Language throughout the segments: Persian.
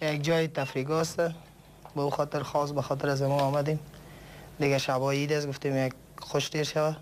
یک جای تفریح است. به او خاطر خاص به خاطر از ما آمدیم. دیگه شب عید است، گفتیم یک خوش دیر شود.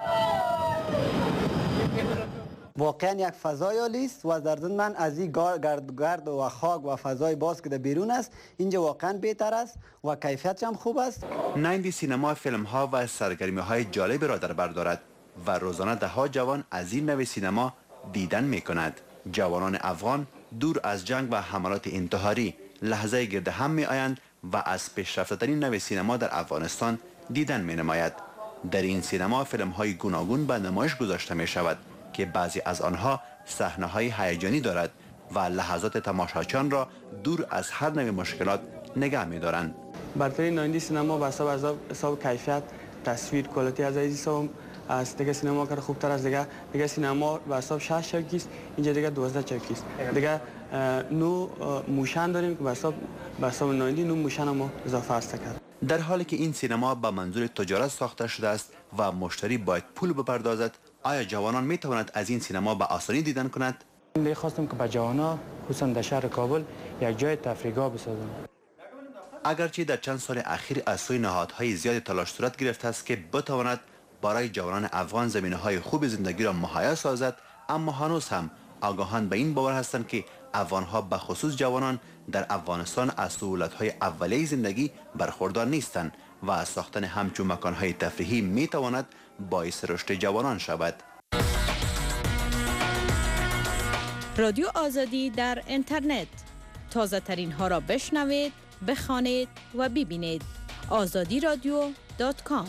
واقعا یک فضای عالی است و در ضمن من از این گرد و خاک و فضای باز که در بیرون است اینجا واقعا بهتر است و کیفیتش هم خوب است. 90 سینما فیلم ها و سرگرمی های جالب را در بر دارد و روزانه ده ها جوان از این نوع سینما دیدن می کند. جوانان افغان دور از جنگ و حملات انتحاری لحظه گرد هم می آیند و از پیشرفته ترین نوع سینما در افغانستان دیدن می نماید. در این سینما فیلم های گوناگون به نمایش گذاشته می شود که بعضی از آنها صحنه های هیجانی دارد و لحظات تماشاچیان را دور از هر نوع مشکلات نگه می دارند. برترین 90 سینما به حساب کیفیت تصویر کوالیتی از این حساب از دیگه سینما کار خوبتر از دیگه سینما به حساب 6 چوکی است، اینجا دیگه 12 چوکی است. دیگه نو موشن داریم که به حساب 90 نو موشن ما اضافه است کرد. در حالی که این سینما به منظور تجارت ساخته شده است و مشتری باید پول بپردازد، آیا جوانان می توانند از این سینما به آسانی دیدن کنند؟ من خواستم که به جوانان خصوصا در شهر کابل یک جای تفریحگاه بسازم. اگرچه در چند سال اخیر از سوی نهادهای زیاد تلاش صورت گرفته است که بتواند برای جوانان افغان زمینه‌های خوب زندگی را مهیا سازد، اما هنوز هم آگاهان به این باور هستند که افغان‌ها به خصوص جوانان در افغانستان از سهولت‌های اولیه زندگی برخوردار نیستند و از ساختن همچون مکان‌های تفریحی می‌تواند باعث رشد جوانان شود. رادیو آزادی در اینترنت، تازه ترین ها را بشنوید، بخوانید و ببینید. azadiradio.com.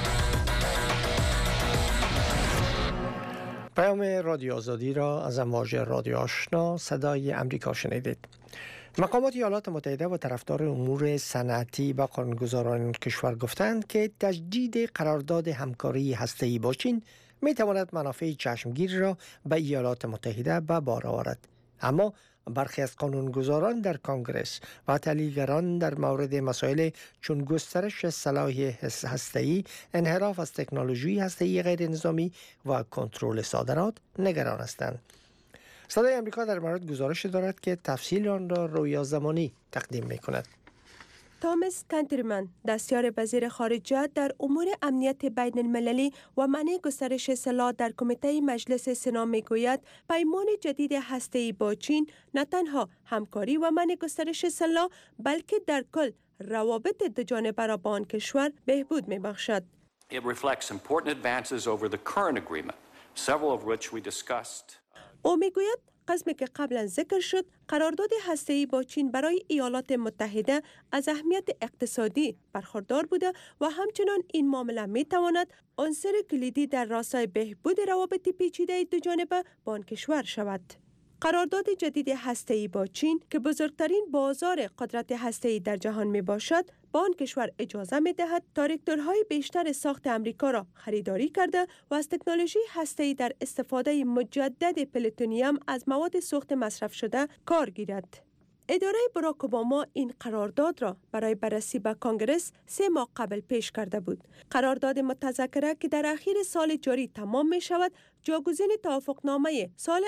پیام رادیو آزادی را از امواج رادیو آشنا صدای امریکا شنیدید. مقامات ایالات متحده و طرفدار امور صنعتی و قانونگذاران کشور گفتند که تجدید قرارداد همکاری هسته‌ای با چین می تواند منافع چشمگیر را به ایالات متحده به بار آورد. اما برخی از قانونگذاران در کنگره و تحلیلگران در مورد مسائل چون گسترش سلاح هسته‌ای، انحراف از تکنولوژی هسته‌ای غیر نظامی و کنترل صادرات نگران هستند. صدای امریکا در مورد گزارش دارد که تفصیل آن را رویا زمانی تقدیم می کند. تامس کنترمن، دستیار وزیر خارجه در امور امنیت بین المللی و منع گسترش سلاح در کمیته مجلس سنا میگوید پیمان جدید هسته‌ای با چین نه تنها همکاری و منع گسترش سلاح بلکه در کل روابط دوجانبه را با آن کشور بهبود می‌بخشد. It reflects important advances over the current agreement, several of which we discussed. او میگوید قسمی که قبلا ذکر شد قرارداد هسته‌ای با چین برای ایالات متحده از اهمیت اقتصادی برخوردار بوده و همچنان این معامله میتواند عنصر کلیدی در راستای بهبود روابط پیچیده دوجانبه با آن کشور شود. قرارداد جدید هسته‌ای با چین که بزرگترین بازار قدرت هسته‌ای در جهان می باشد، با آن کشور اجازه می دهد تا راکتورهای بیشتر ساخت امریکا را خریداری کرده و از تکنولوژی هسته‌ای در استفاده مجدد پلوتونیم از مواد سوخت مصرف شده کار گیرد. اداره باراک اوباما این قرارداد را برای بررسی به کنگره 3 ماه قبل پیش کرده بود. قرارداد متذکره که در اخیر سال جاری تمام می شود، جاگزین توافقنامه سال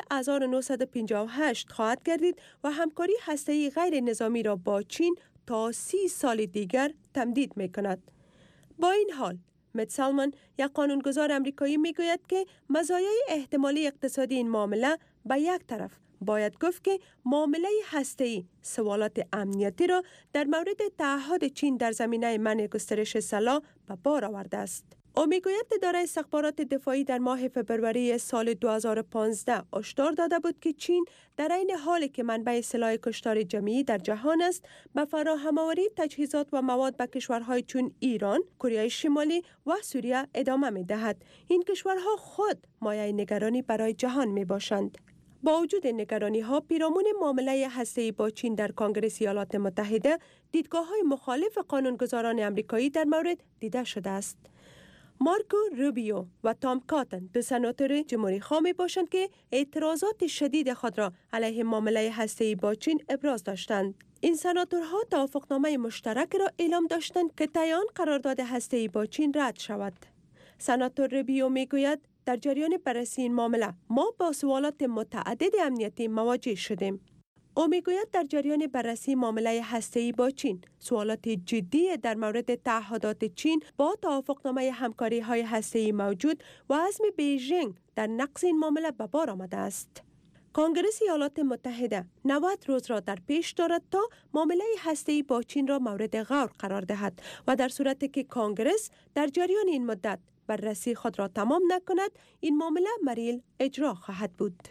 1958 خواهد گردید و همکاری هسته‌ای غیر نظامی را با چین تا 30 سال دیگر تمدید می کند. با این حال، مت سالمن، یک قانونگذار امریکایی می گوید که مزایای احتمالی اقتصادی این معامله به یک طرف باید گفت که معامله هسته‌ای سوالات امنیتی را در مورد تعهد چین در زمینه منع گسترش سلاح به بار آورده است. او میگوید اداره استخبارات دفاعی در ماه فبروری سال 2015 هشدار داده بود که چین در عین حالی که منبع سلاح کشتار جمعی در جهان است، به فراهم‌آوری تجهیزات و مواد به کشورهای چون ایران، کره شمالی و سوریه ادامه می‌دهد. این کشورها خود مایه نگرانی برای جهان می‌باشند. با وجود نگرانی‌ها پیرامون معامله هسته‌ای با چین در کنگره ایالات متحده، دیدگاه‌های مخالف قانونگذاران آمریکایی در مورد دیده شده است. مارکو روبیو و تام کاتن، دو سناتور جمهوری‌خواه می‌باشند که اعتراضات شدید خود را علیه معامله هسته‌ای با چین ابراز داشتند. این سناتورها توافقنامه مشترک را اعلام داشتند که طی قرارداد هسته‌ای با چین رد شود. سناتور روبیو می‌گوید در جریان بررسی این معامله ما با سوالات متعدد امنیتی مواجه شدیم. او میگوید در جریان بررسی معامله هسته‌ای با چین، سوالات جدی در مورد تعهدات چین با توافقنامه همکاری‌های هسته‌ای موجود و عزم بیژینگ در نقض این معامله به بار آمده است. کنگره ایالات متحده 90 روز را در پیش دارد تا معامله هسته‌ای با چین را مورد غور قرار دهد و در صورتی که کنگرس در جریان این مدت بررسی خود را تمام نکند، این معامله مریل اجرا خواهد بود.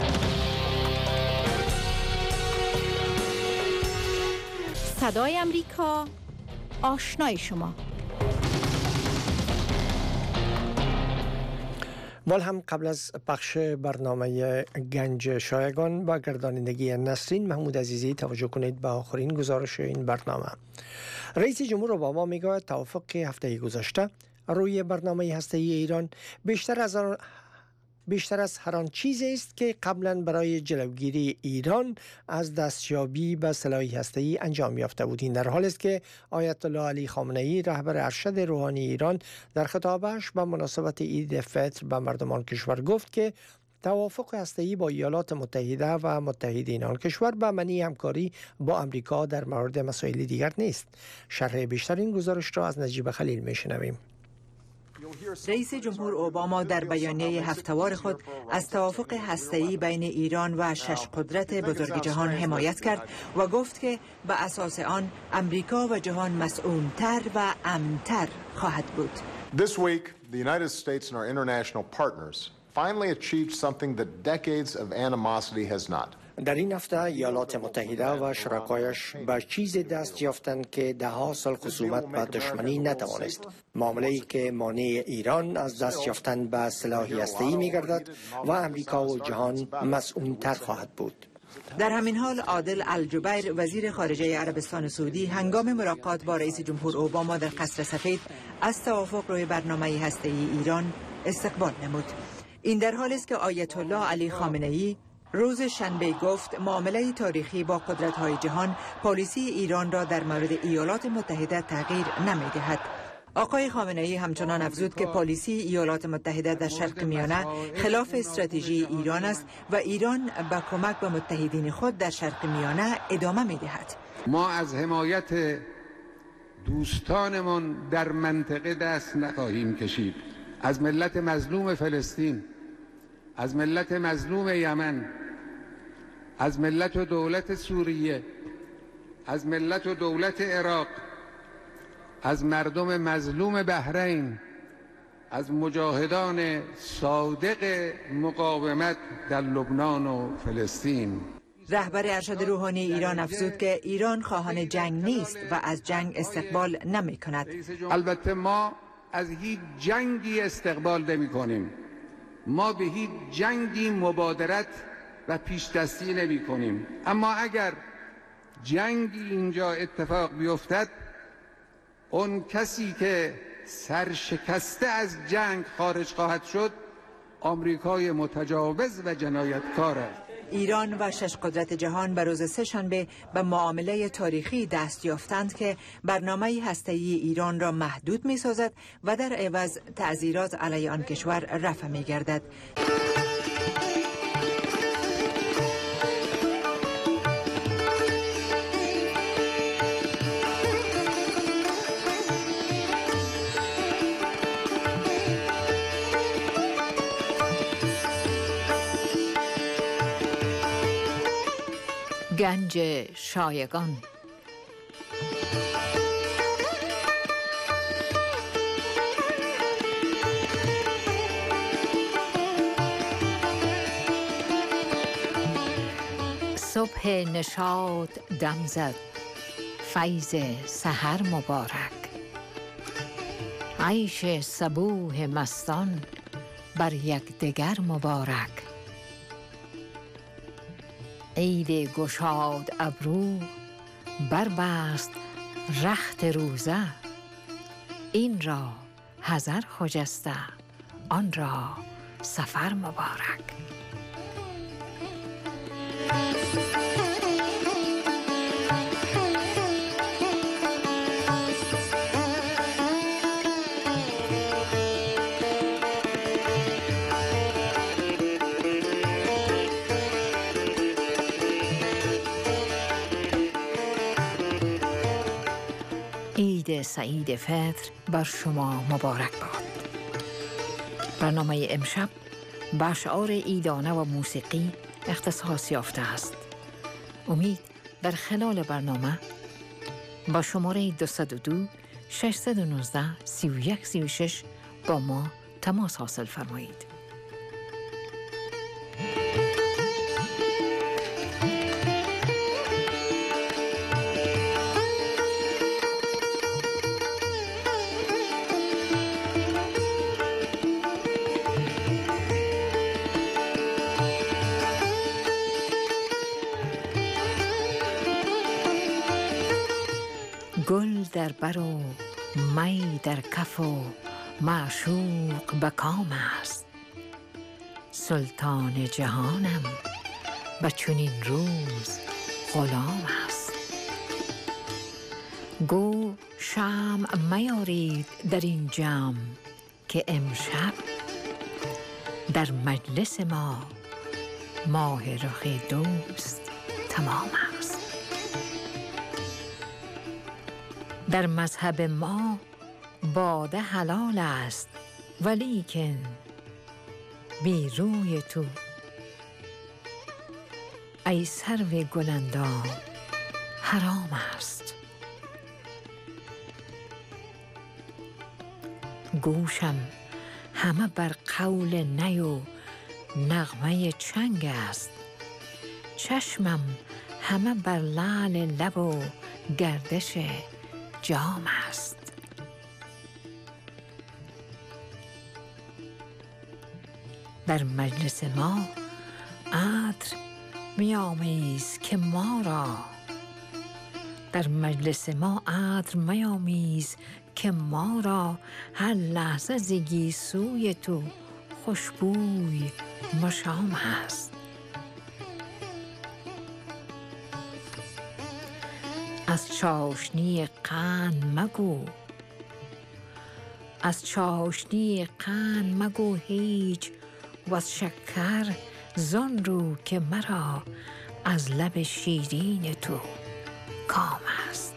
صدای امریکا، آشنای شما. مال هم قبل از پخش برنامه گنج شایگان با گردانندگی نسرین محمود عزیزی توجه کنید به آخرین گزارش این برنامه. رئیس جمهور اوباما میگوید توافق هفته گذشته روی برنامه هسته‌ای ایران بیشتر از هر آن چیزی است که قبلا برای جلوگیری ایران از دستیابی به سلاح هسته‌ای انجام یافته بود. این در حالی است که آیت الله علی خامنه‌ای رهبر ارشد روحانی ایران در خطابش به مناسبت عید فطر به مردمان کشور گفت که توافق هسته‌ای با ایالات متحده و متحدین آن کشور به معنی همکاری با آمریکا در مورد مسائل دیگر نیست. شرح بیشتر این گزارش را از نجیب خلیل میشنویم. رئیس جمهور اوباما در بیانیه هفته‌وار خود از توافق هسته‌ای بین ایران و 6 قدرت بزرگ جهان حمایت کرد و گفت که به اساس آن امریکا و جهان مسئول‌تر و امن‌تر خواهد بود. This week, the United States and our international partners finally achieved something that decades of animosity has not. در این هفته ایالات متحده و شرکایش به چیز دست یافتند که دهها سال خصومت و دشمنی نتوانست. معامله‌ای که مانع ایران از دست یافتن به سلاح هسته‌ای می‌گردد و امریکا و جهان مسئول‌تر خواهد بود. در همین حال عادل الجبیر وزیر خارجه عربستان سعودی هنگام ملاقات با رئیس جمهور اوباما در قصر سفید از توافق روی برنامه هسته‌ای ایران استقبال نمود. این در حالی است که آیت الله علی خامنه‌ای روز شنبه گفت معامله تاریخی با قدرت‌های جهان پالیسی ایران را در مورد ایالات متحده تغییر نمی‌دهد. آقای خامنه‌ای همچنان افزود که پالیسی ایالات متحده در شرق میانه خلاف استراتژی ایران است و ایران به کمک به متحدین خود در شرق میانه ادامه می‌دهد. ما از حمایت دوستانمان در منطقه دست نخواهیم کشید. از ملت مظلوم فلسطین، از ملت مظلوم یمن، از ملت و دولت سوریه، از ملت و دولت عراق، از مردم مظلوم بحرین، از مجاهدان صادق مقاومت در لبنان و فلسطین. رهبر ارشد روحانی ایران افزود که ایران خواهان جنگ نیست و از جنگ استقبال نمی کند. البته ما از هیچ جنگی استقبال نمی کنیم. ما به هیچ جنگی مبادرت و پیش دستی نمی کنیم. اما اگر جنگی اینجا اتفاق بیفتد، اون کسی که سرشکسته از جنگ خارج خواهد شد آمریکای متجاوز و جنایتکار است. ایران و 6 قدرت جهان به روز سه‌شنبه به معامله تاریخی دست یافتند که برنامه هسته‌ای ایران را محدود می‌سازد و در عوض تعزیرات علیه آن کشور رفع می‌گردد. گنج شایگان. صبح نشاط دم زد، فیض سحر مبارک، عیش صبوح مستان بر یکدیگر مبارک. عید گشاد ابرو بربست رخت روزه، این را حضر خجسته آن را سفر مبارک. عید سعید فطر بر شما مبارک باد. برنامه امشب به اشعار عیدانه و موسیقی اختصاص یافته است. امید در خلال برنامه با شماره 202 619 3136 با ما تماس حاصل فرمایید. گل در بر و می در کف و معشوق به کام است. سلطان جهانم به چنین روز غلام است. گو شمع میارید در این جمع که امشب در مجلس ما ماه رخ دوست تمام است. در مذهب ما باده حلال است، ولیکن بی روی تو ای سرو گلندام حرام است. گوشم همه بر قول نی و نغمه چنگ است. چشمم همه بر لعل لب و گردش جام است. در مجلس ما عطر میامیز که ما را، در مجلس ما عطر میامیز که ما را هر لحظه ز گیسوی تو خوشبوی مشام است. از چاشنی قند مگو، از چاشنی قند مگو هیچ و از شکر زان رو که مرا از لب شیرین تو کام است.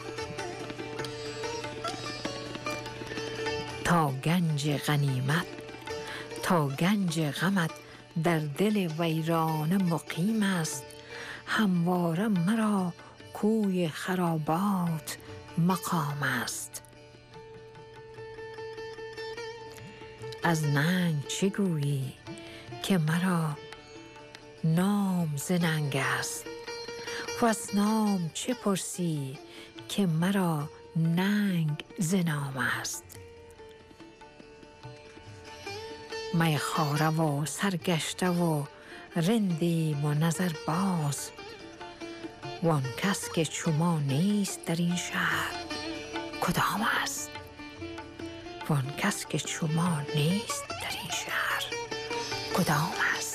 تا گنج غنیمت، تا گنج غمت در دل ویرانه مقیم است. همواره مرا کوی خرابات مقام است. از ننگ چه گویی که مرا نام ز ننگ است، و از نام چه پرسی که مرا ننگ ز نام است. میخواره و سرگشته و رندیم و نظر باز، وان کس که چو ما نیست در این شهر کدام است؟ وان کس که چو ما نیست در این شهر کدام است؟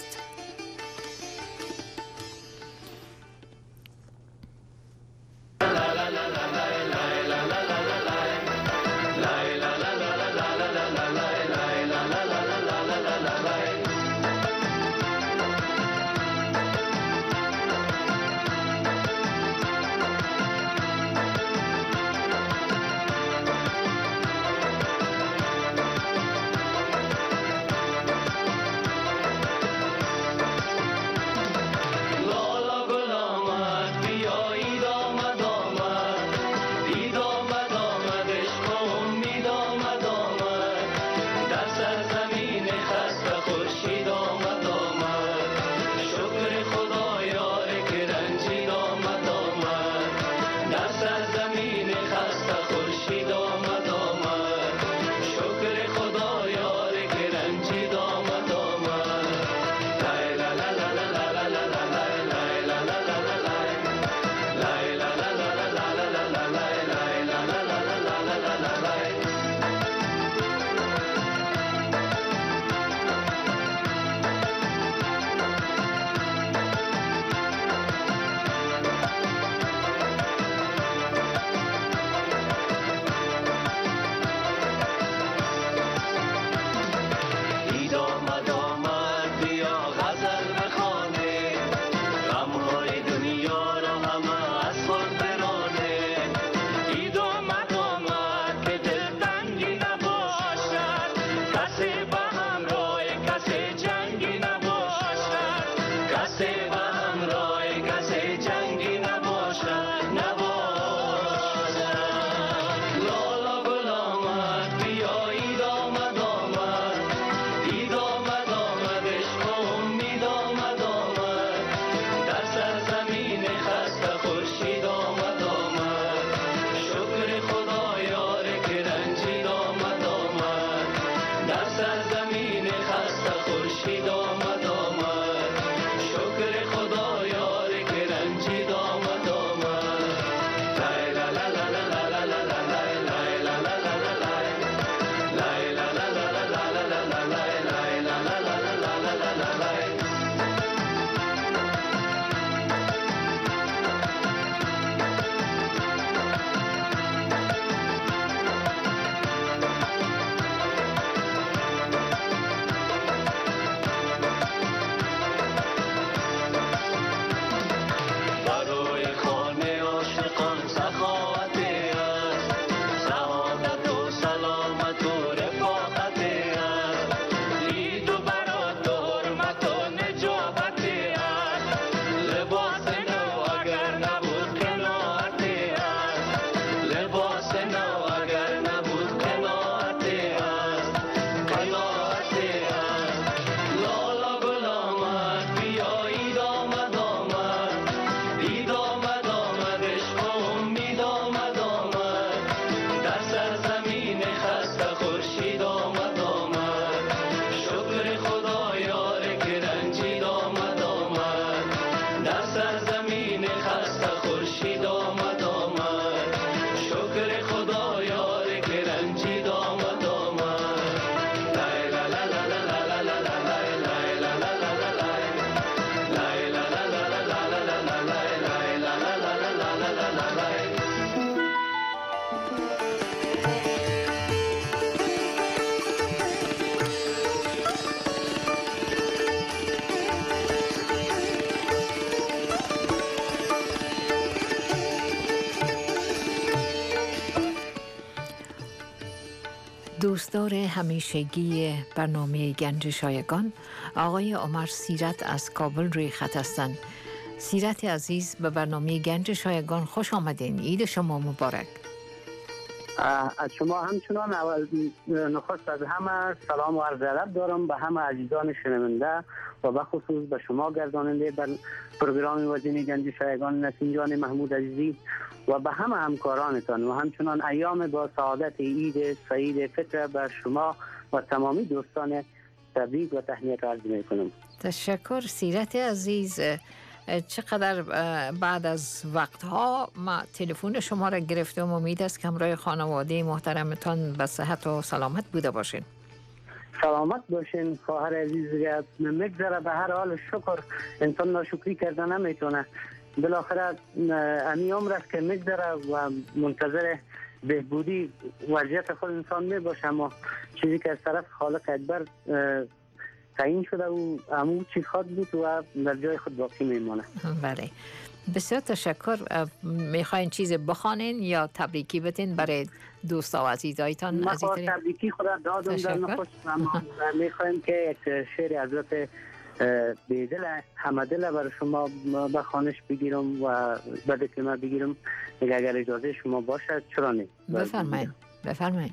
دوستدار همیشگی برنامه گنج شایگان آقای عمر سیرت از کابل روی خط هستند. سیرت عزیز، به برنامه گنج شایگان خوش آمدین. عید شما مبارک. از شما همچنان نخست از همه سلام و عرض ادب دارم به همه عزیزان شنونده و به خصوص به شما گرداننده بر پروگرام وزین گنج شایگان نسیم جان محمود عزیزی و به همه همکارانتان و همچنان ایام با سعادت عید سعید فطر بر شما و تمامی دوستان تبریک و تهنیت عرض می‌کنم. تشکر سیرت عزیز. چقدر بعد از وقتها ما تلفن شما را گرفتم. امید است که همراه خانواده محترمتان به صحت و سلامت بوده باشین. سلامت باشین خواهر عزیز. مگذره به هر حال شکر، انسان ناشکری کرده نمیتونه. بالاخره امی عمر است که مگذره و منتظر بهبودی وضعیت خود انسان می باشه، اما چیزی که از طرف خالق اکبر تعیین شده و همون چیز خود بود و در جای خود باقی میمانه. بله، بسیار تشکر. میخواین چیز بخوانین یا تبریکی بتین برای دوستا و عزیزایتان؟ من تبریکی خدا دادم در نخست، اما میخوایم که یک شعر حضرت بیدل همدل برای شما بخوانش بگیرم و بعد کلمه بگیرم اگر اجازه شما باشد. چرا نه؟ بفرمایید.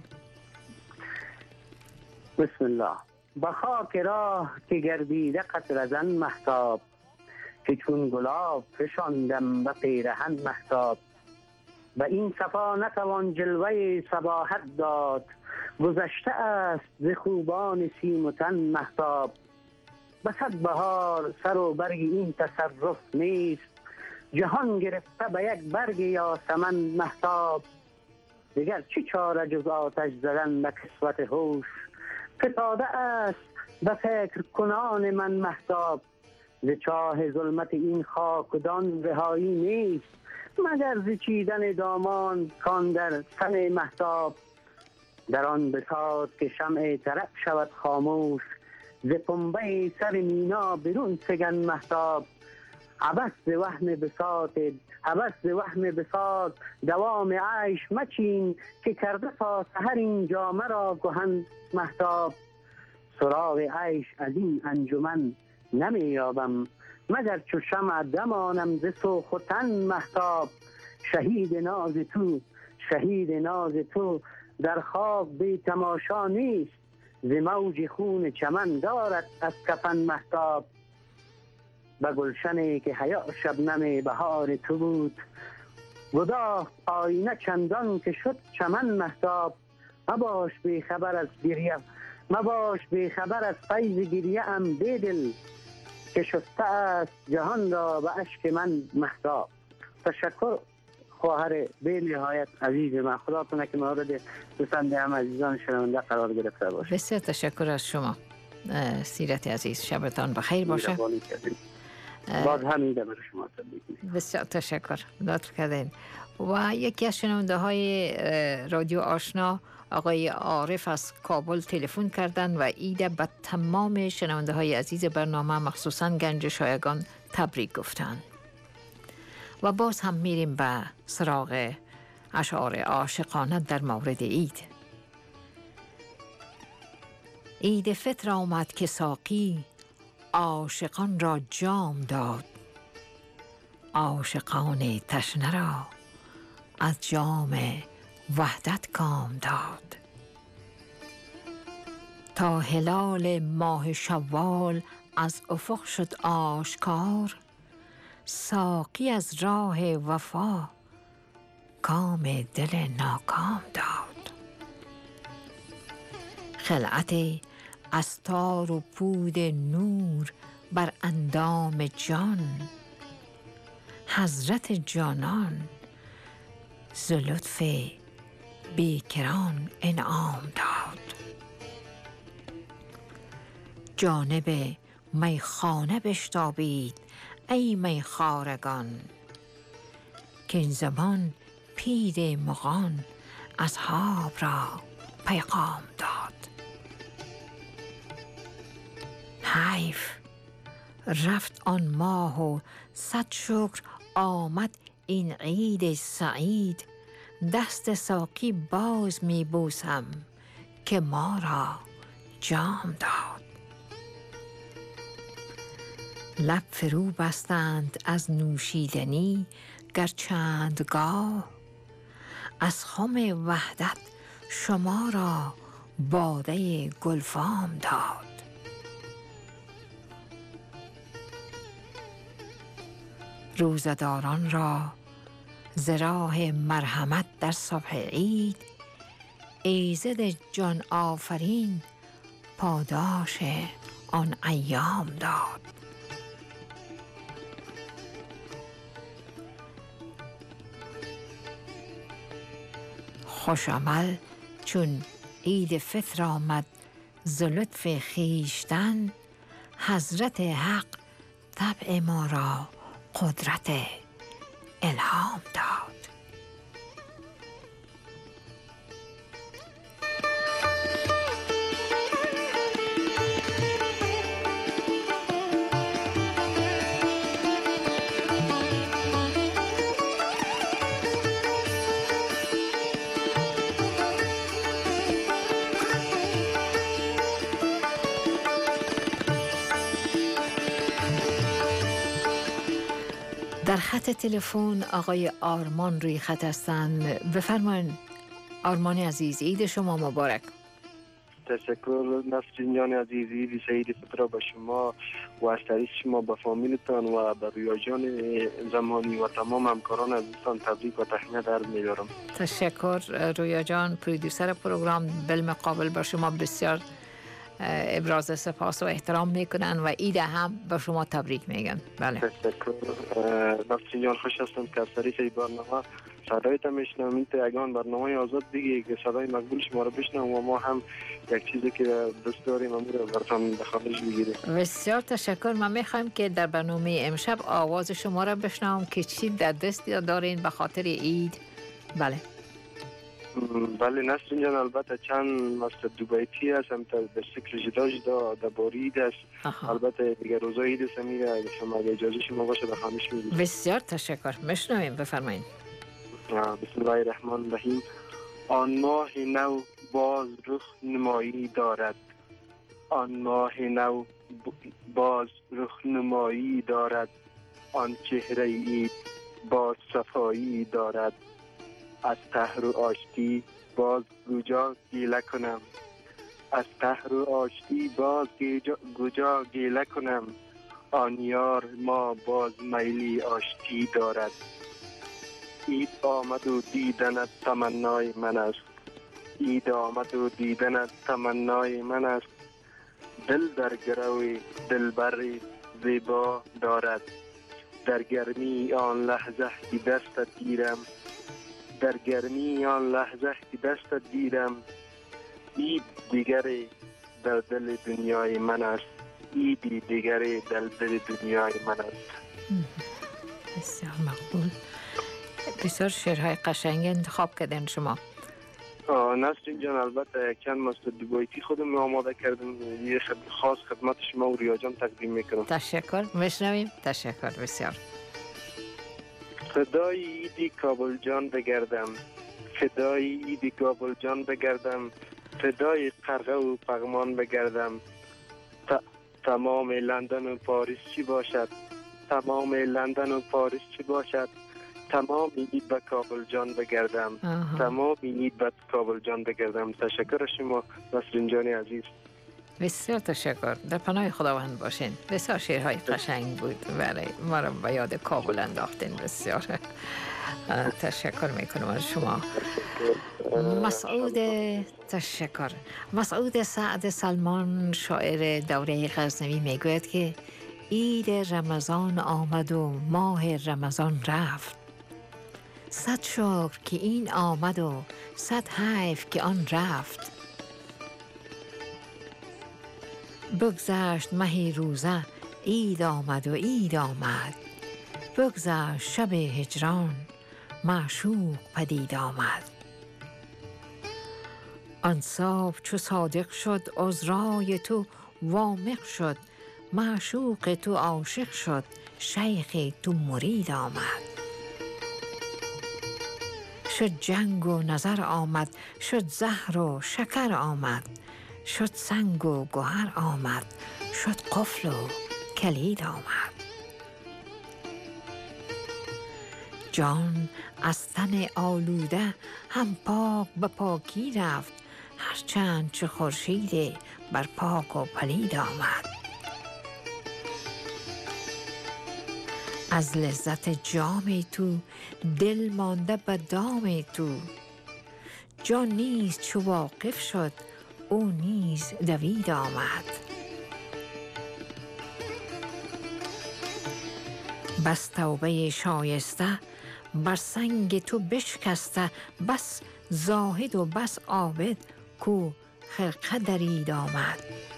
بسم الله. به خاک راه که گردیده قطره زن مهتاب، که چون گلاب فشاندم به پیرهن مهتاب. به این صفا نتوان جلوه صباحت داد، گذشته است ز خوبان سیم و تن مهتاب. به صد بهار سر و برگ این تصرف نیست، جهان گرفته به یک برگ یاسمن مهتاب. دیگر چی چاره جز آتش زدن به کسوت هوش، فتاده است به فکر کنان من مهتاب. ز چاه ظلمت این خاکدان رهایی نیست، مگر ز چیدن دامان کان در تن مهتاب. در آن بساط که شمع طرب شود خاموش، ز پنبه سر مینا برون سگن مهتاب. عبث ز وهم بساط دوام عیش مچین، که کرده تا سحر این جامه را کهن مهتاب. سراغ عیش از این انجمن نمی یابم، مگر چو شمع دمانم ز سوخ و تن مهتاب. شهید ناز تو در خواب بی تماشا نیست، ز موج خون چمن دارد از کفن مهتاب. به گلشنی که حیا شبنم بهار تو بود، گداخت آینه چندان که شد چمن مهتاب. مباش بی خبر از فیض گریه ام بیدل، که شسته است جهان را به اشک من مهتاب. تشکر خواهر به نهایت عزیز من. خدا کنه که مورد پسند هم عزیزان شنونده قرار گرفته باشه. بسیار تشکر از شما سیرت عزیز. شبتان بخیر باشه. باز همیده برای شما تبریک. بسیار تشکر، لطف کردین. و یکی از شنونده های رادیو آشنا آقای عارف از کابل تلفن کردن و عید به تمام شنونده های عزیز برنامه مخصوصا گنج شایگان تبریک گفتن. و باز هم میریم به سراغ اشعار عاشقانه در مورد عید. عید فطر آمد که ساقی عاشقان را جام داد، عاشقان تشنه را از جام وحدت کام داد. تا هلال ماه شوال از افق شد آشکار، ساقی از راه وفا کام دل ناکام داد. خلعت استار و پود نور بر اندام جان، حضرت جانان ز لطف بیکران انعام داد. جانب میخانه بشتابید ای میخوارگان، که این زمان پیر مغان اصحاب را پیغام داد. حیف رفت آن ماه و صد شکر آمد این عید سعید، دست ساقی باز می بوسم که ما را جام داد. لب فرو بستند از نوشیدنی گرچندگاه، از خم وحدت شما را باده گلفام داد. روزداران را ز راه مرحمت در صبح عید، ایزد جان آفرین پاداش آن ایام داد. خوش عمل چون عید فطر آمد ز لطف خویشتن، حضرت حق طبع ما را قدرت الهام داد. در خط تلفن آقای آرمان روی خط هستند. بفرمایید آرمان عزیز، عید شما مبارک. تشکر نسرین جان عزیز، عید سعید فطر به شما و از طریق شما به فامیلتان و به رویا جان زمانی و تمام همکاران عزیزتان تبریک و تهنیت عرض می‌دارم. تشکر رویا جان، پرودوسر پروگرام، بالمقابل با شما بسیار ابراز سپاس و احترام میکنن و عید هم به شما تبریک میگن. بله تشکر نسرین جان، خوش هستم که از طریق این برنامه صدایت میشنم. این یگان برنامه آزاد دیگه که صدای مقبول شما رو بشنم و ما هم یک چیزی که دوست داریم امور رو براتون به خانش بگیریم. بسیار تشکر. من میخوایم که در برنامه امشب آواز شما رو بشنوم که چی در دست دارین به خاطر عید. بله بله نسرین جان، البته چند مست دوبایتی هست هم به شکل جدا جدا درباره عید است. البته دیگه روزای عید است میره، شما اگه اجازه شما باشه به خانش میگیریم. بسیار تشکر. میشنویم، بفرمایید. بسم الله الرحمن الرحیم. آن ماه نو باز رخ نمایی دارد، آن ماه نو باز رخ نمایی دارد، آن چهره عید باز صفایی دارد. از تهر و آشتی باز گوجا گیله کنم، از تهر و آشتی باز گوجا گیله کنم، آن یار ما باز میلی آشتی دارد. عید آمد و دیدنت تمنای من است، عید آمد و دیدنت تمنای من است. دل در گروی دلبر زیبا دارد، در گرمی آن لحظه که دستت گیرم، در گرمی آن لحظه که دستت گیرم. عید دیگری در دل دنیای من است، عیدی دیگری در دل دنیای من است. بسیار مقبول. بسیار شعرهای قشنگ انتخاب کردین شما. نسرین جان، البته چند مست دوبایتی خودم آماده کردم، یه خاص خدمت شما و ریا جان تقدیم میکنم. تشکر. میشنویم. تشکر بسیار. فدای عیدی کابل جان بگردم، فدای عیدی کابل جان بگردم، فدای قرغه و پغمان بگردم. تمام لندن و پاریس چی باشد، تمام لندن و پاریس چی باشد، تمام عید به کابل جان بگردم، تمام عید به کابل جان بگردم. تشکر شما نسرین جان عزیز. بسیار تشکر. در پناه خداوند باشین. بسیار شعرهای قشنگ بود. بله ما را به یاد کابل انداختین. بسیار تشکر میکنم از شما. مسعود تشکر. مسعود سعد سلمان شاعر دوره غزنوی میگوید که عید رمضان آمد و ماه رمضان رفت، صد شکر که این آمد و صد حیف که آن رفت. بگذشت مهی روزه عید آمد و عید آمد، بگذشت شب هجران معشوق پدید آمد. آن صبح چو صادق شد عذرای تو وامق شد، معشوق تو عاشق شد شیخ تو مرید آمد. شد جنگ و نظر آمد، شد زهر و شکر آمد، شد سنگ و گوهر آمد، شد قفل و کلید آمد. جان از تن آلوده هم پاک به پاکی رفت، هرچند چه خورشید بر پاک و پلید آمد. از لذت جام تو دل مانده به دام تو، جان نیز چو واقف شد او نیز دوید آمد. بس توبه شایسته بر سنگ تو بشکسته، بس زاهد و بس عابد کو خرقه درید آمد.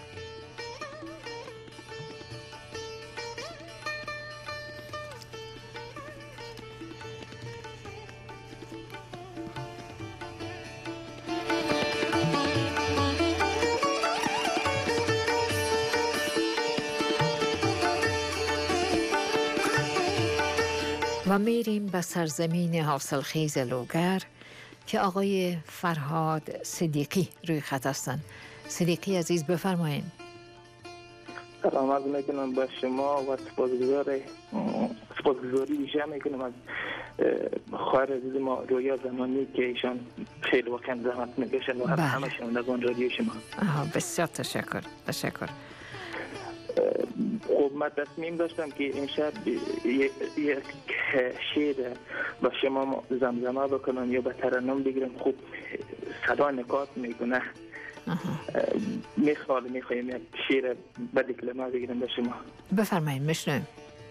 و میریم به سرزمین حاصلخیز لوگر که آقای فرهاد صدیقی روی خط هستند. صدیقی عزیز بفرمایید. سلام عرض میکنم به شما و سپاسگزاری بیشتر میکنم از خواهر عزیز ما رویا زمانی که ایشان خیلی وقت زحمت میکشن و همه شنوندگان رادیو شما. بسیار تشکر. خب من تصمیم داشتم که امشب یک شعر با شما زمزمه بکنم یا به ترنم بگیرم. خب صدا نکات میکنه. میخوایم یک شعر به دکلمه بگیرم به شما. بفرمایید میشنویم.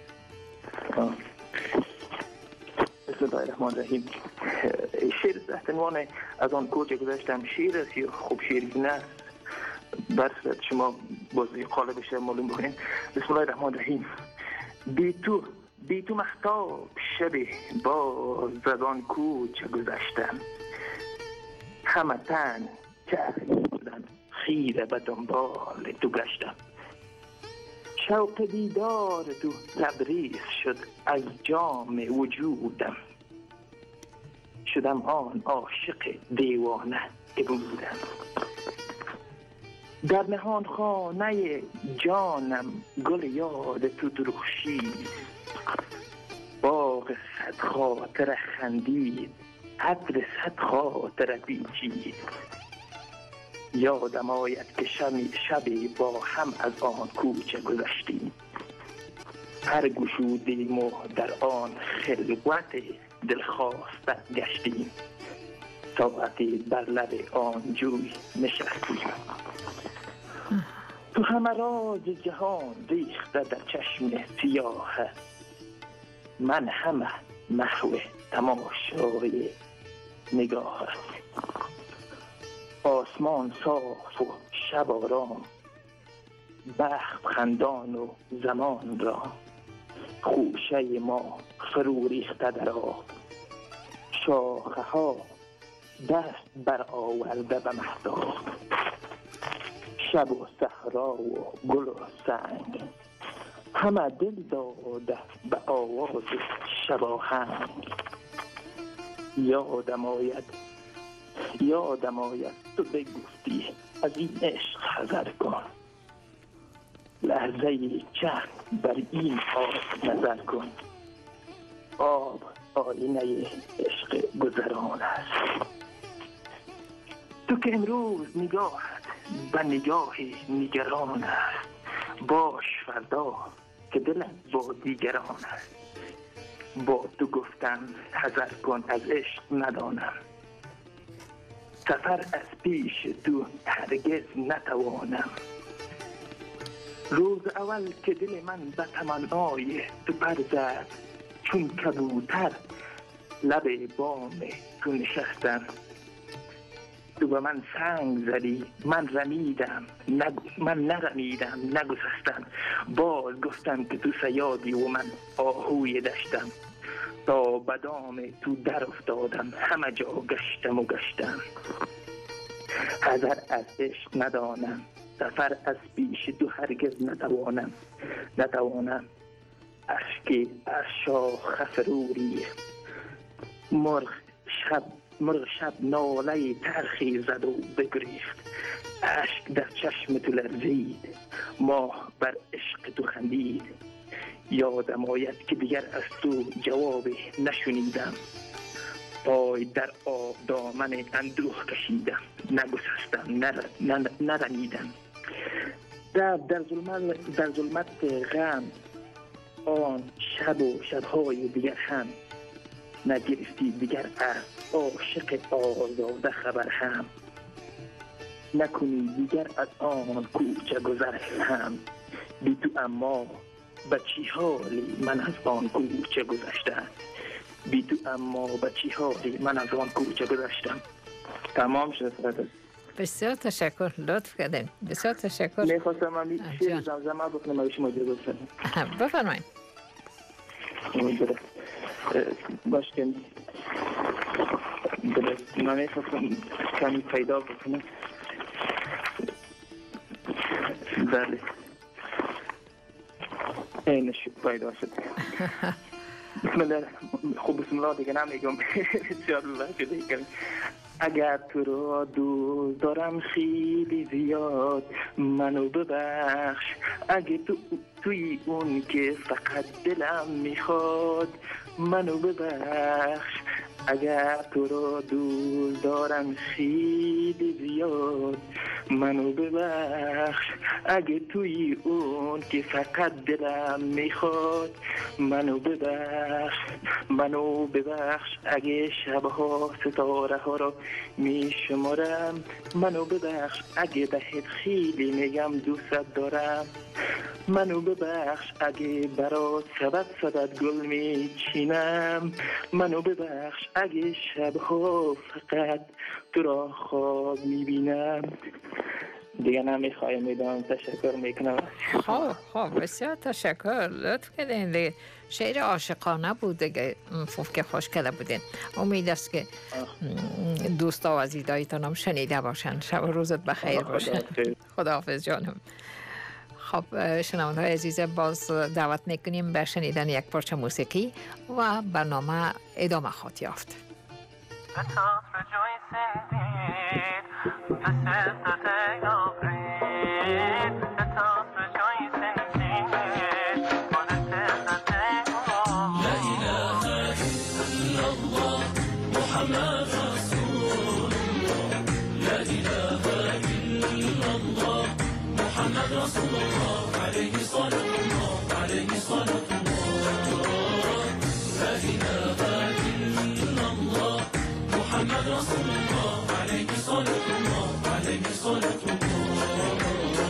بسم الله الرحمن الرحیم. شعر تحت عنوان از آن کوچه گذاشتم شعر است یا خوب شعری نه برسد شما بازی قالبش معلوم بکنید. بسم الله الرحمن الرحیم. بی تو مهتاب شب باز از آن کوچه گذشتم، همه تن چهره بودن خیره به دنبال تو گشتم. شوق دیدار تو تبریز شد از جام وجودم، شدم آن عاشق دیوانه که بودم. در نهان خانه جانم گل یاد تو درخشید، باغ صد خاطر خندید، عطر صد خاطر پیچید. یادم آید که شبی با هم از آن کوچه گذشتیم، هر گشودیم و در آن خلوت دلخواسته گشتیم. ساعتی بر لب آن جوی نشستیم، تو همه راز جهان ریخته در چشم سیاه، من همه محو تماشای نگاه. آسمان صاف و شب آرام، بخت خندان و زمان را، خوشه ما فرو ریخته در آب، شاخه ها دست بر آورده به مهتاب. شب و صحرا و گل و سنگ، همه دل داده به آواز شباهنگ. یادم آید تو بگفتی از این عشق حذر کن، لحظه چند بر این آب نظر کن. آب آینه عشق گذران است، تو که امروز نگاهت به نگاه نگران است. باش فردا که دلت با دیگران است. با تو گفتم حذر کن از عشق ندانم، سفر از پیش تو هرگز نتوانم. روز اول که دل من به تمنای تو پر زد، چون کبوتر لب بام تو نشستم. تو به من سنگ زدی، من نرمیدم نگسستم. باز گفتم که تو صیادی و من آهوی دشتم. تا بدام تو در افتادم، همه جا گشتم و گشتم. حذر از عشق ندانم، سفر از پیش تو هرگز نتوانم. اشکی از شاخ فرو ریخت، مرغ مرغ شب ناله ترخی زد و بگریخت. اشک در چشم تو لرزید، ماه بر عشق تو خندید. یادم آید که دیگر از تو جواب نشنیدم. پای در آب دامن اندوه کشیدم، نگسستم نرمیدم. در ظلمت غم آن شب و شبهای دیگر هم نگرفتی دیگر از عاشق آزاده خبر هم. نکنی دیگر از آن کوچه گذر هم. بی تو اما به چی حالی من از آن کوچه گذشتم. بی تو اما به چی حالی من از آن کوچه گذشتم. تمام شد. بسیار تشکر، لطف کردین. بسیار تشکر. میخواستم من شیر زمزمه بکنم و شما اجازه بدید. بفرمایید. باش که من میخواستم کمی پیدا بکنم. بله اینش پیدا شد. بسم الله. خوب بسم الله دیگه نمیگم. بسیار ببخشید دیگه. اگر تو را دوست دارم خیلی زیاد منو ببخش. اگه توی اون که فقط دلم میخواد منو ببخش. اگر تو را دوست دارم خیلی زیاد منو ببخش. اگه توی اون که فقط دلم میخواد منو ببخش. منو ببخش اگه شبها ستاره ها را میشمارم. منو ببخش اگه بهت خیلی میگم دوست دارم. منو ببخش اگه برات سبت گل میچینم. منو ببخش اگه شبها فقط تو را خواب میبینم. دیگه نمیخوایم میدونم. تشکر میکنم. خب بسیار تشکر، لطف کردین. شعر عاشقانه بود دیگه، که خوش کرده بودین. امید است که دوستا و عزیزایتان هم شنیده باشن. شب و روزت بخیر باشه. خداحافظ جانم. خب شنونده‌های عزیز، باز دعوت میکنیم به شنیدن یک پارچه موسیقی و برنامه ادامه خواهد یافت. محمد رسول الله عليه صلاة الله عليه صلاة الله. لا إله إلا الله محمد رسول الله عليه صلاة الله عليه صلاة الله.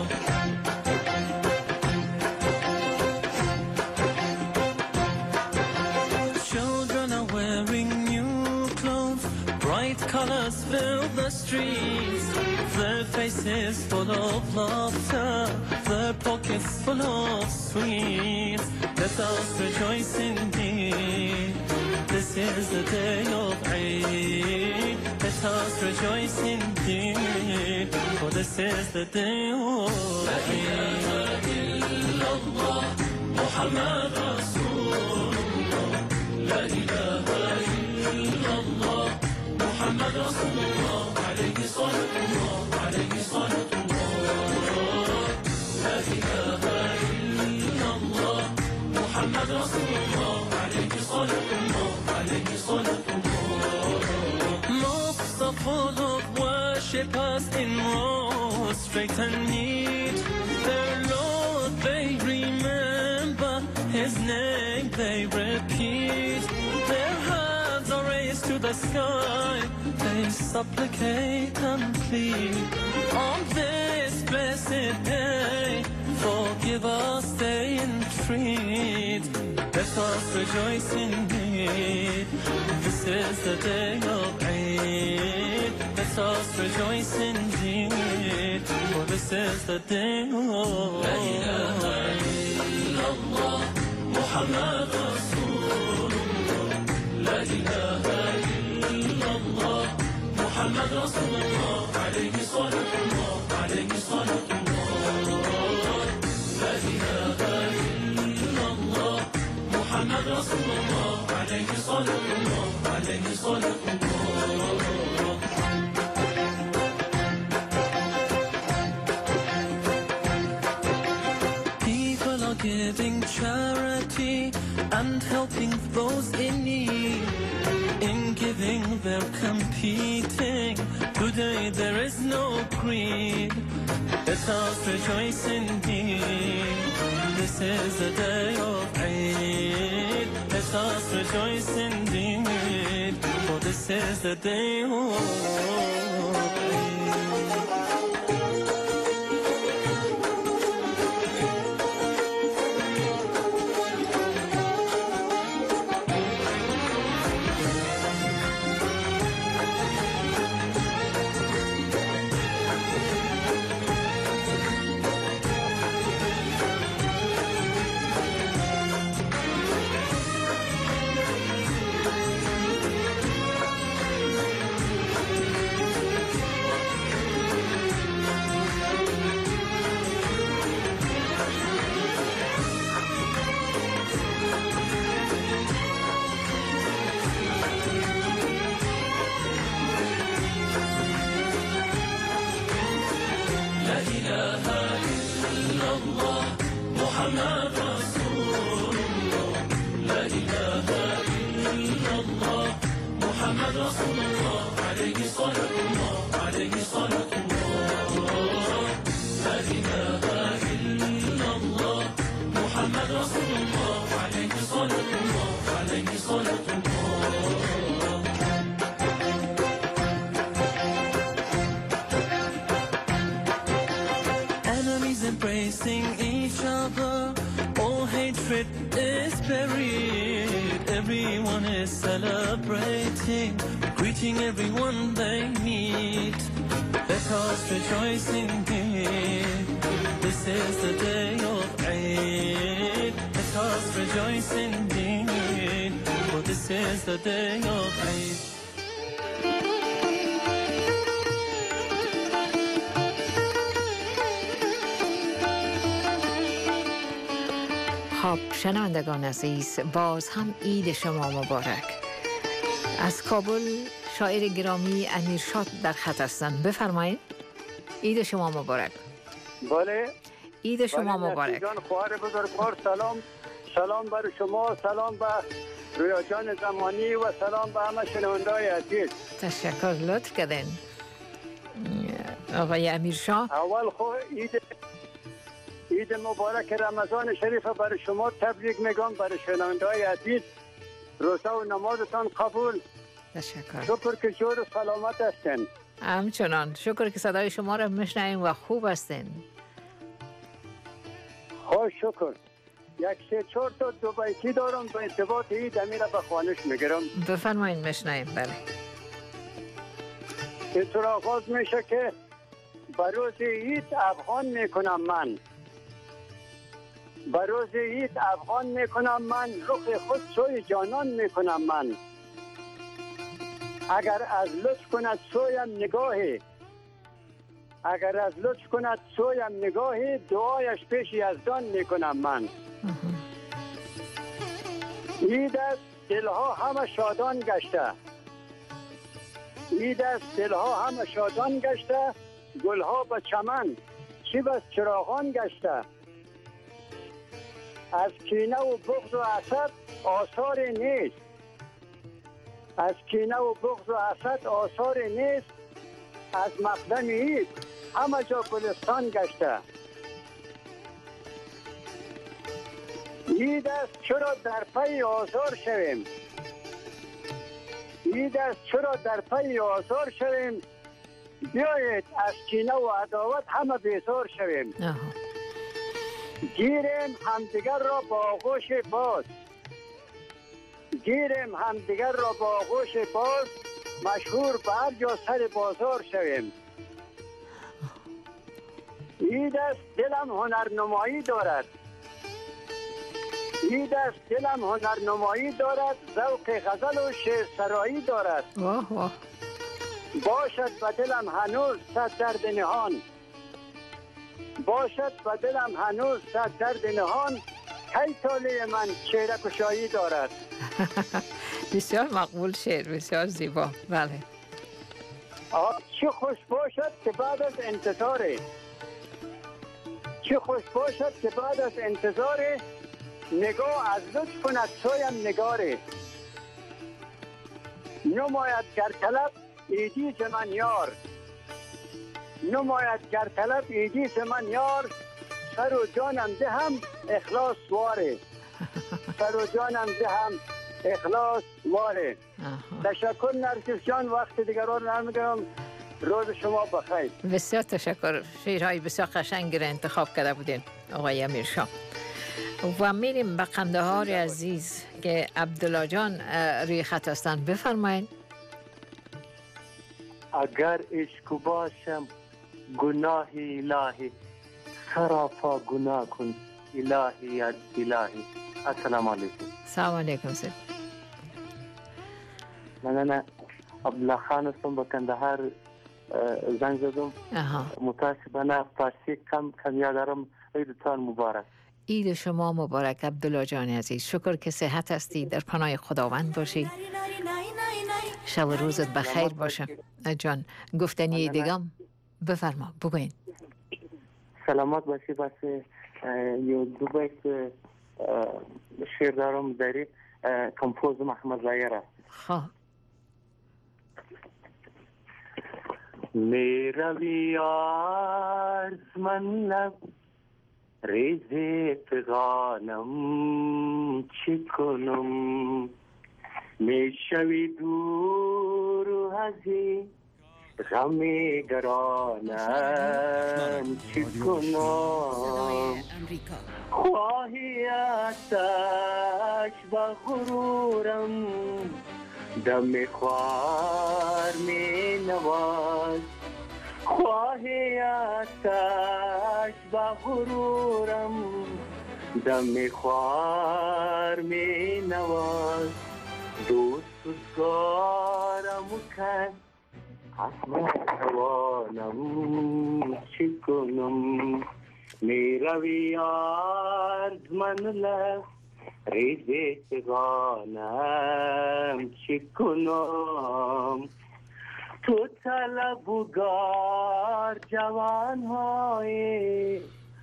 Children are wearing new clothes, bright colors fill the streets. Their faces full of laughter, their pockets full of sweets. Let us rejoice indeed. This is the day of Eid. Let us rejoice indeed, for this is the day of Eid. La ilaha illallah, Muhammad Rasulullah. La ilaha illallah, Muhammad Rasulullah. عليه صلاة الله عليه صلاة الله. لا إله إلا الله محمد رسول الله عليه صلاة الله عليه صلاة الله. Mosques are full of worshippers in rows straight and neat. Their Lord they remember, His name they repeat. Their hands are raised to the sky, they supplicate and plead. On this blessed day, forgive us, they entreat. Let us rejoice indeed. This is the day of Eid. Let us rejoice indeed, for this is the day of La ilaha illallah, Muhammad Rasulullah. La ilaha illallah, محمد رسول الله عليه صلاة الله عليه صلاة الله. لا إله إلا الله محمد رسول الله عليه صلاة الله عليه صلاة الله. they're competing. Today there is no creed. Let us rejoice indeed. This is the day of Eid. Let us rejoice indeed. For this is the day of Eid. Enemies embracing each other, all hatred is buried. Everyone is celebrating, greeting everyone they meet. Let us rejoice indeed. This is the day of Eid. Let us rejoice indeed. For this is the day of Eid. خب شنوندگان عزیز، باز هم عید شما مبارک. از کابل شاعر گرامی امیرشاد در خط هستند. بفرمایید. عید شما مبارک. بله. عید شما مبارک. جان خواهر بزرگوار، سلام بر شما، سلام به رویا جان زمانی و سلام به همه شنونده‌های عزیز. تشکر، لطف کردین آقای امیرشاه. اول خو عید مبارک رمضان شریف برای شما تبریک میگم، برای شنونده‌های عزیز. روزه و نمازتان قبول. تشکر. شکر که جور و سلامت هستین. همچنان شکر که صدای شما را میشنویم و خوب هستین. خوش شکر. یک 3-4 تا دو بیتی دارم به ارتباط عید، امیره به خوانش میگیرم. بفرمایید میشنویم. بله. اینطور آغاز میشه که بروز عید افغان میکنم من، بروز عید افغان میکنم من، رخ خود سوی جانان میکنم من. اگر از لطف کند سویم نگاهی، اگر از لطف کند سویم نگاهی، دعایش پیش یزدان میکنم من. عید است دلها همه شادان گشته، عید است دلها همه شادان گشته، گلها به چمن چی بس چراغان گشته. از کینه و بغض و حسد آثار نیست، از کینه و بغض و حسد آثار نیست. از مقدم عید همه جا گلستان گشته. عید است چرا در پی آزار شویم، عید است چرا در پی آزار شویم. بیایید از کینه و عداوت همه بیزار شویم. گیریم همدیگر را با آغوش باز، گیریم همدیگر را با آغوش باز، مشهور به هر جا سر بازار شویم. عید است دلم هنرنمایی دارد، عید است دلم هنرنمایی دارد، ذوق غزل و شعر سرایی دارد. باشد به دلم هنوز صد درد نهان، باشد به دلم هنوز صد درد نهان، کی طالع من چهره کشایی دارد. بسیار مقبول شعر، بسیار زیبا. بله. چه خوش باشد که بعد از انتظار، چه خوش باشد که بعد از انتظار، نگاه از لطف کند سویم نگاره. نماید گر طلب ایدیس من یار، نماید گر طلب ایدیس من یار، سر و جانم دهم اخلاص واره، سر و جانم دهم اخلاص واره. تشکر نرگس جان، وقت دیگران نمیگم. روز شما بخیر. بسیار تشکر، شعرهای بسیار قشنگ را انتخاب کرده بودین آقای امیرشاه. و میریم به قندهار عزیز که عبدالله جان روی خط هستند. بفرمایید. اگر عشق باشم گناهی الهی، سراپا گناه کن الهی الهی. السلام علیکم. سلام علیکم سید. من عبدالله خان هستم، با کندهار زنگ زدم. متاسفانه فارسی کم یاد دارم. عیدتان مبارک. عید شما مبارک عبدالله جان عزیز. شکر که صحت هستی، در پناه خداوند باشی. شب و روزت بخیر باشه جان. گفتنی دیگم بفرما، بگوین. سلامت باشی. بس یو دو بیت شعر دارم داری کمپوز محمد زایر است. خواه میروی عرض من لب ریز فغانم چی کنم، میشوی دور و هزی غم گرانم چی کنم، خواهی آتش با غرورم دم خوار می نواز، خواهی آتش با غرورم دم خوار می نواز، دوست روزگارم کن اصلا توانم چی کنم، می روی عرض من لب ریز فغانم چی کنم، تو طلبگار جوانهای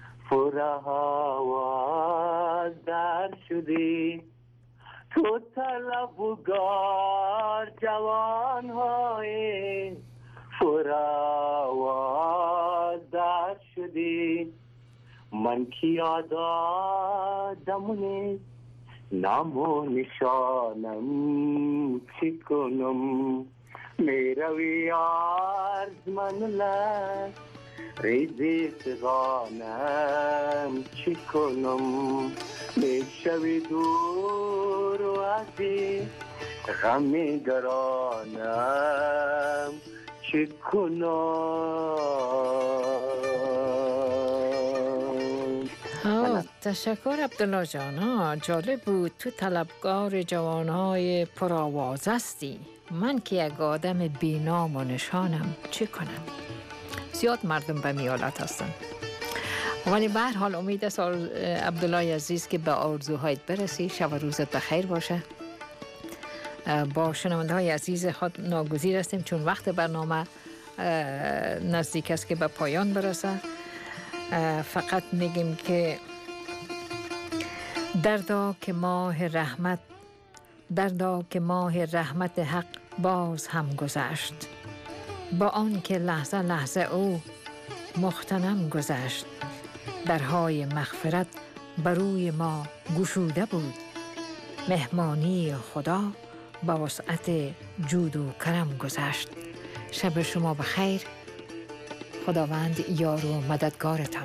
فرهاواز در شدی، تو طلبگار جوانهای فرهاواز در شدی، من کی یاد آدمونه نام و نشانم چی کنم، میروی عرض من لب ریزی فغانم چی کنم، میشوی دور و عزیز غم گرانم چی کنم. تشکر عبدالله جان. جالب بود. تو طلبگار جوانهای پرآواز هستی، من که یک آدم بی‌نام و نشانم چی کنم. زیاد مردم به میالت هستن، ولی به هر حال امید است عبدالله عزیز که به آرزوهایت برسی. شب و روزت بخیر باشه. با شنونده های عزیز خود ناگزیر هستیم چون وقت برنامه نزدیک است که به پایان برسه. فقط میگیم که دردا که ماه رحمت حق باز هم گذشت، با آن که لحظه لحظه او مغتنم گذشت، درهای مغفرت بروی ما گشوده بود، مهمانی خدا با وسعت جود و کرم گذشت. شب شما بخیر. خداوند یار و مددگارتان.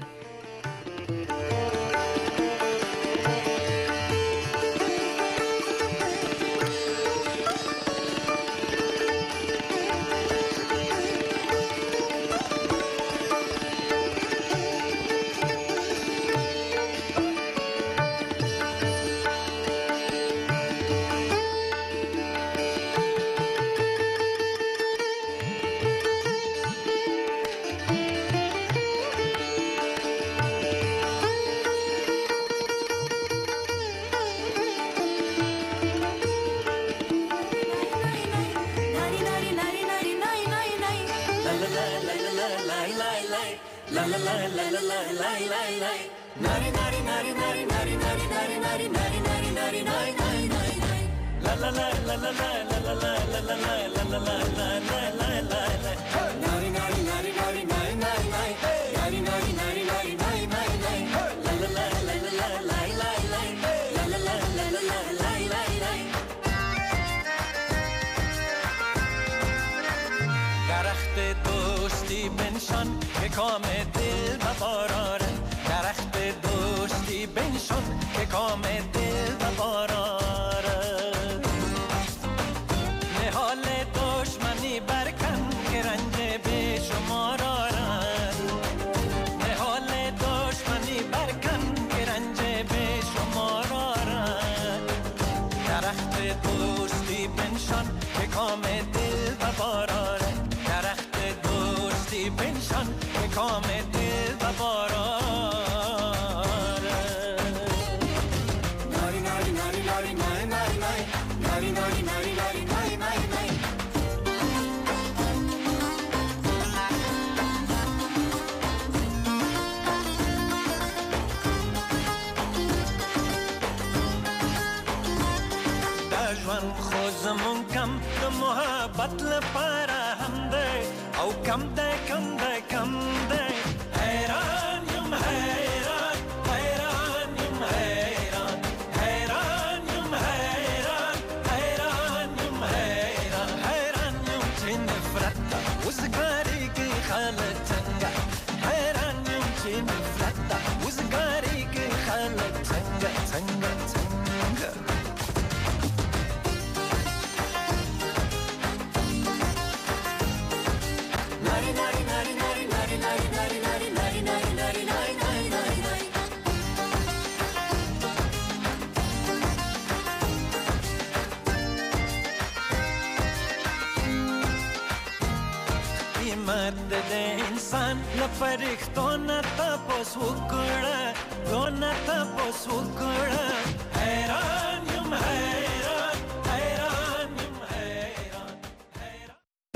La درخت دوستی بنشان که کام دل بباراره درخت دوستی بنشان که کام دل بباراره نهال دشمنی برکن که رنج به شما دارد نهال دشمنی برکن که رنج به شما دارد درخت دوستی بنشان که کام دل بباراره درخت دوستی بنشان که کام دل بباراره ناری ناری ناری ناری ناری ناری ناری ناری ناری ناری ناری ناری ناری دجوان خوزمون کم د محبت لپاره هم دی او کم دی کم دی کم دی حیران یم حیران حیران یم حیران حیران یم حیران حیران یم حیران حیران یم چې نفرت ده وزګاري کې خلک څنګه حیران یم چې نفرت ده وزګاري کې خلک څنګه څنګه څنګه قیمت د انسان لپاره نه تاسو وکړه دونه تاسو وکړه حیران یم